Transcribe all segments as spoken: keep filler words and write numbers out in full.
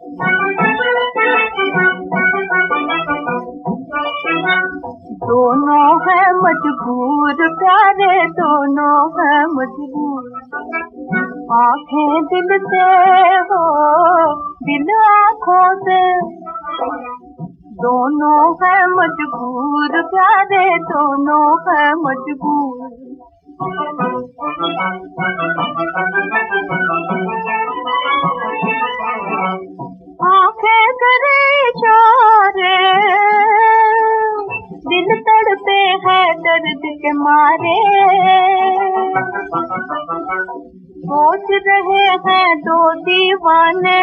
दोनों है मजबूर प्यारे, दोनों है मजबूर। आंखें दिल से हो, दिल आँखों से, दोनों है मजबूर प्यारे, दोनों है मजबूर। आंखें करे इशारे, दिल तड़पे है दर्द के मारे। सोच रहे हैं दो दीवाने,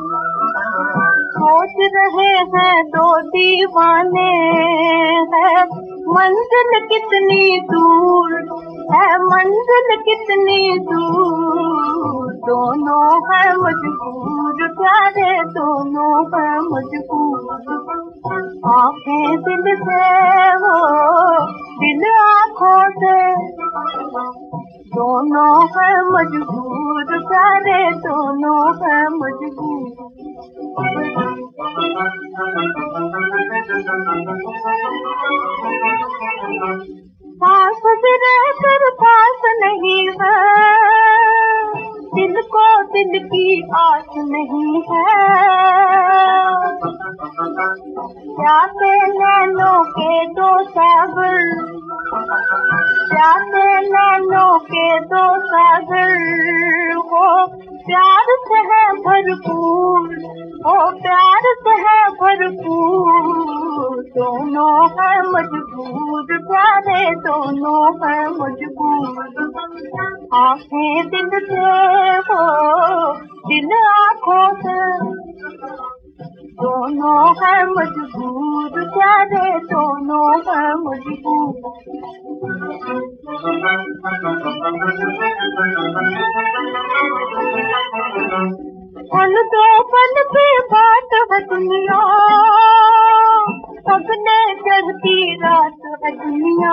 सोच रहे हैं दो दीवाने, है मंजिल कितनी दूर, है मंजिल कितनी दूर। दोनों है मजबूर प्यारे, दोनों है मजबूर। आंखें दिल से हो, दिल आँखों से, दोनों है मजबूर प्यारे, दोनों है मजबूर। पास भी रहकर पास नहीं है, दिल को दिल की आस नहीं है। प्यासे नैनों के दो सागर, प्यासे नैनों के दो सागर, वो प्यार से है भरपूर, वो प्यार से है भरपूर। दोनों है मजबूर प्यारे, दोनों है मजबूर। आंखें दिल से हो, दिल आँखों से, दोनों है मजबूर प्यारे, दोनों है मजबूर। पल दो पल की बात है दुनिया, अपने चढ़ती रात है दुनिया।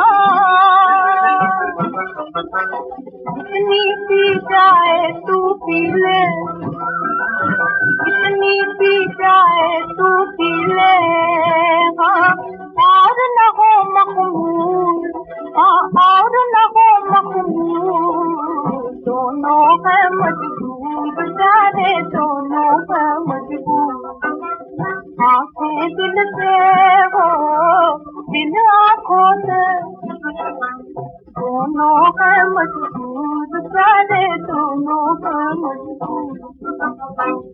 जितनी पी जाए तू पी ले, जितनी पी जाए तू पी ले, हाँ और न हो मखमूर, हाँ और न हो मखमूर। दोनों है मजबूर प्यारे, दोनों है मजबूर। आंखें दिल से हो, दिल आँखों से, दोनों है मजबूर प्यारे, दोनों है मजबूर।